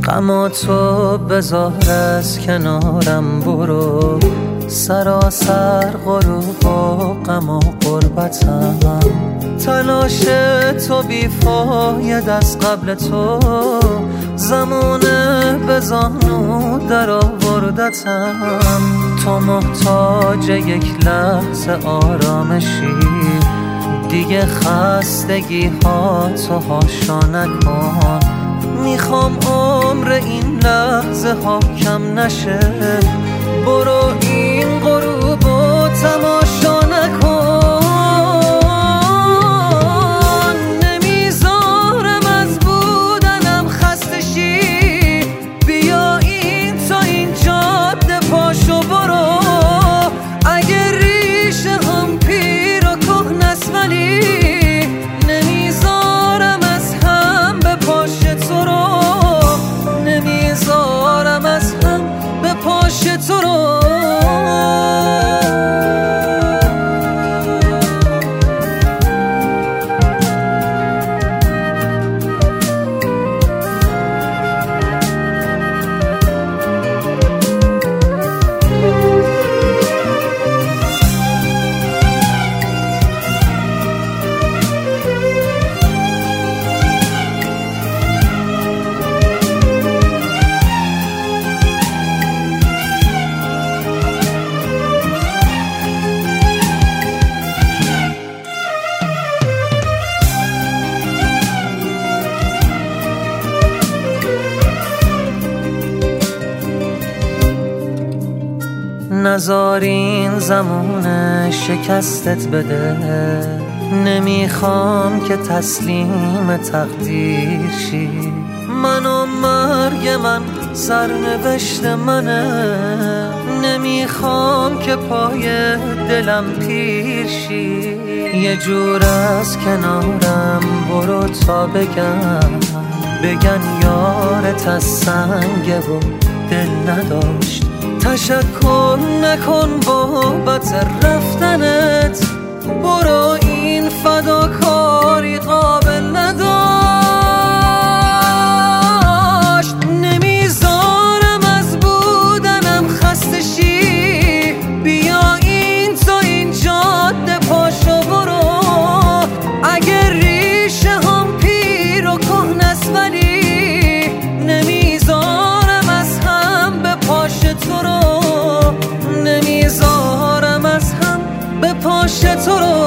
غم تو بذار از کنارم برو، سراسر غروب و غم و غربتم. تلاش تو بیفاید از قبل تو، زمانه به زانو در آوردتم. تو محتاج یک لحظه آرامشی، دیگه خستگی ها تو هاشا نکن. میخوام عمر این لحظه ها کم نشه، برو این غروب و تماشا نکن. نمیذارم از بودنم خسته شی، بیا این تا این جاده پاشو برو. اگه ریشه هم پیر و کهنست ولی نمیذارم از هم به پاش تو رو، نمیذارم از هم به پاش تو رو. نذار این زمونه شکستت بده، نمیخوام که تسلیم تقدیر شی. من و مرگ من سرنوشت منه، نمیخوام که پای دلم پیر شی. یه جور از کنارم برو تا بگن یارت از سنگه و دل نداشت. تشکر نکن بابت رفتنت، برو این فداکاری قابل نداشت. نمیذارم از بودنم خسته شی، بیا این تا این جاده پاشو برو. اگه ریشه هم پیر و کهنست ولی نمیذارم از هم به پاش تو رو، نمیذارم از هم به پاش تو رو.